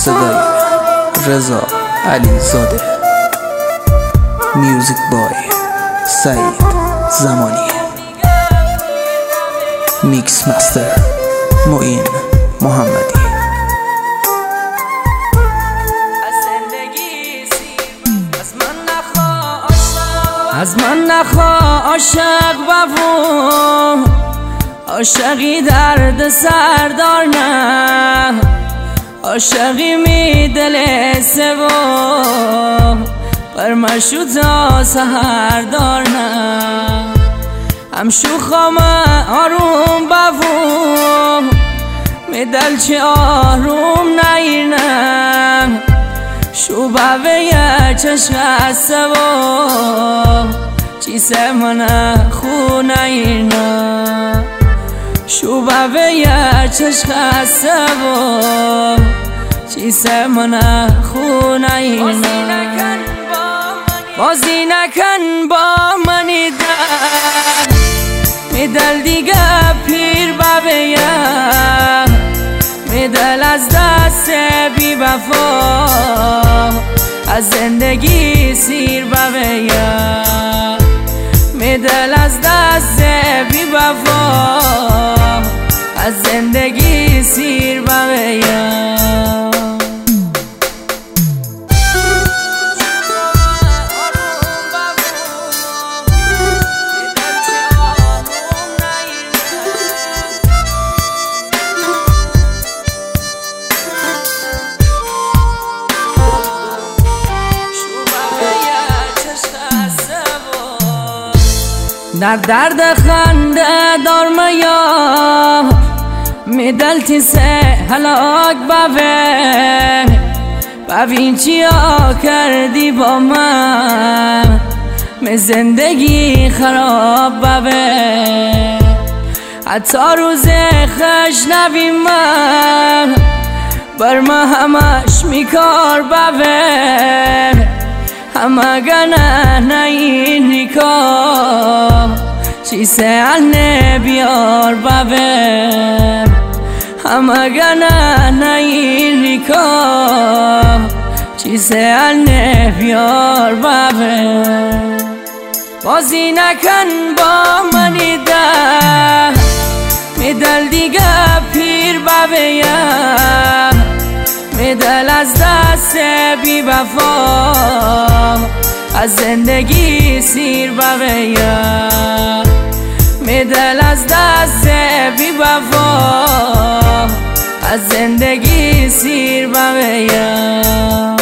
صدای رضا علیزاده، میوزیک بای سعید زمانی، میکس مستر معین محمدی. از من نخوا عاشق ببو، عاشقی درد سردار نه، عاشقی می دل سبو برمشو تا سهر دار نه. هم شوخام آروم ببو می دل چه آروم نگیرنم، شو باوی چشم سبو چی سمنا خونه اینا، شو باوی چشم سبو چی سمنا خونه اینا. بازی نکن با منی دل، می دل دیگه پیر باوی، می دل از دست بی وفا، از زندگی سیر بویم. می دل از دست بی وفا، از زندگی سیر بویم. در درد خنده دار میا، می دلتی سه هلاک باوه، ببین چیا کردی با من، می زندگی خراب باوه. حتی روز خش نبی من، بر ما همش میکار باوه، همه گنه نین نکا چی سهل بیار باوه، همه گنه نین نکا چی سهل بیار باوه. بازی نکن با منی ده، می دل دیگه پیر باویم، می دل از دست بی وفا، از زندگی سیر بویم. می دل از دست بی وفا، از زندگی سیر بویم.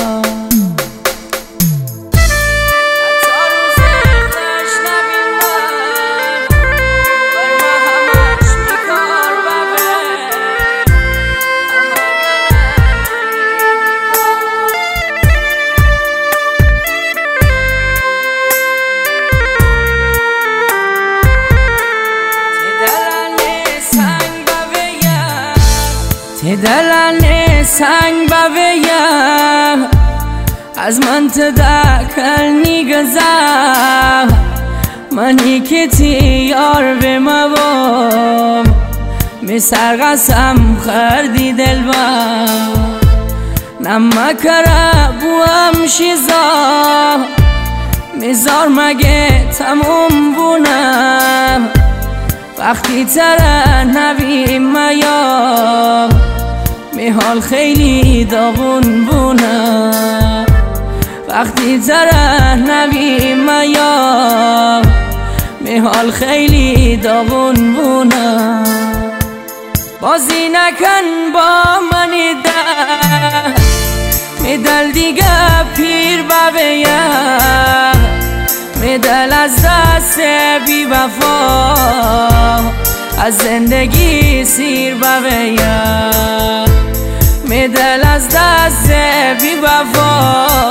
تی دلن سنگ باویم، از من تدکل نیگذم، منی که تیار به موام، می سرقسم خردی دلبم. نمکره بوام شیزا، میزار مگه تموم بونم، وقتی تره نبی میا، می حال خیلی داغون بونم، وقتی تره نبی میا، می حال خیلی داغون بونم. بازی نکن با منی ده، می دل دیگه پیر باویم، می دل از دست بی وفا، از زندگی سیر بویم. می دل از دست بی وفا،